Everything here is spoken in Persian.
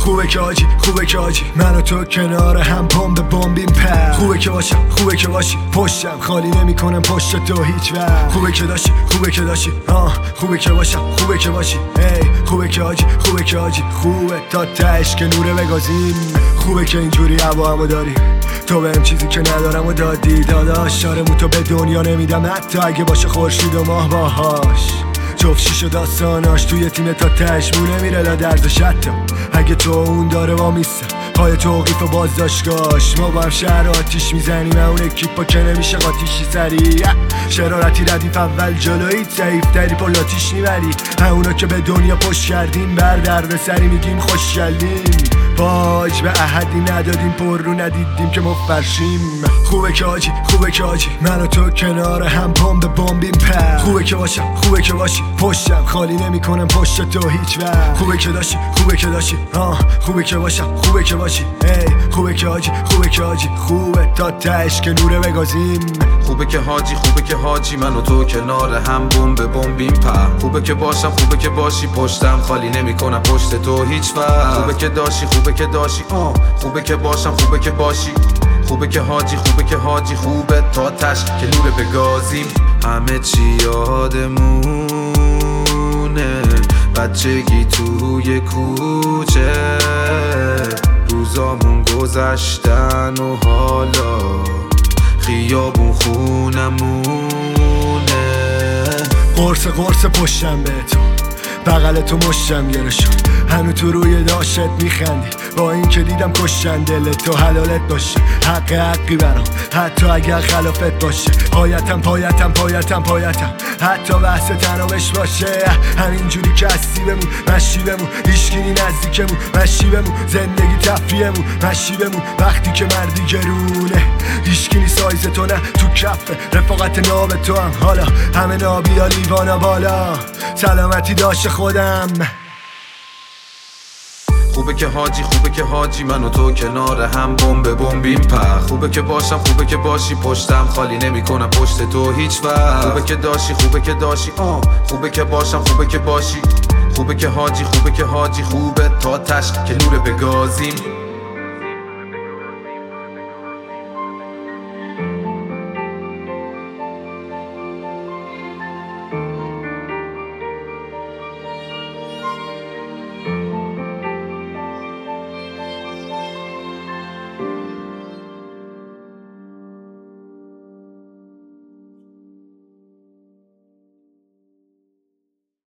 خوبه که حاجی، خوبه که حاجی من و تو کنار هم بمب بمبیم پر. خوبه که باشم، خوبه که باشی پشتم خالی نمیکنم پشت تو هیچ وقت. خوبه که داشتی، خوبه که داشتی خوبه که باشم، خوبه که باشی خوبه که حاجی، خوبه که حاجی خوبه تا تهش که نوره بگازیم. خوبه که اینجوری هوا داریم تو بهم چیزی که ندارم و دادی داداش. آرمون تو به دنیا نمیدم حتی اگه باشه خورشید و ماه باهاش. جفت شیش و داستاناش توی تیم تا تشمونه میره لا درزش. حتی اگه تو اون داره وامیستم پای توقیف و بازداشتگاش. ما با هم شهر آتیش میزنیم اون اکیپا که نمیشه قاتیشی سریع. شرارتی ردیف اول جلویت ضعیف تری پل آتیش میبری. اونا که به دنیا پشت کردیم بر درد سری میگیم خوش گلدیم. باج به احدی ندادیم پر رو ندیدیم که مفرشیم. خوبه که حاجی، خوبه که حاجی من و تو کنار هم بمب بمبیم پر. خوبه که باشم، خوبه که باشی پشتم خالی نمیکنم پشت تو هیچ وقت. خوبه که داشتی، خوبه که داشتی خوبه که باشم، خوبه که باشی خوبه که حاجی، خوبه که حاجی خوبه تا تهش که نوره بگازیم. خوبه که حاجی، خوبه که حاجی من و تو کنار هم بمب بمبیم پر. خوبه که باشم، خوبه که باشی پشتم خالی نمیکنم پشت تو هیچ وقت. خوبه که داشتی، خوبه که داشتی خوبه که باشم، خوبه که باشی خوبه که حاجی، خوبه که حاجی خوبه تا تش که نوره بگازیم. همه چی یادمونه بچگی توی کوچه، روزامون گذشتن و حالا خیابون خونمونه. قرص پشتم به تو بغل تو مشتم گره شد. هنو تو روی داشت میخندی با این که دیدم کشتن دلت تو حلالت باشه. حقی برام حتی اگر خلافت باشه. پایتم حتی بحث تنابش باشه. همینجوری که هستی بمون مشی بمون هیشگینی نزدیکمون مشی بمون زندگی تفریحمون مشی بمون وقتی که مردی گرونه. هیشگینی سایز تو نه تو کفه رفاقت ناب تو هم حالا همه نابیا لیوانا بالا سلامتی داشت خودم. خوبه که حاجی، خوبه که حاجی من و تو کنار هم بمب بمبیم پر. خوبه که باشم، خوبه که باشی پشتم خالی نمیکنم پشت تو هیچ وقت. خوبه که داشتی، خوبه که داشتی خوبه که باشم، خوبه که باشی خوبه که حاجی، خوبه که حاجی خوبه تا تش که نوره بگازیم.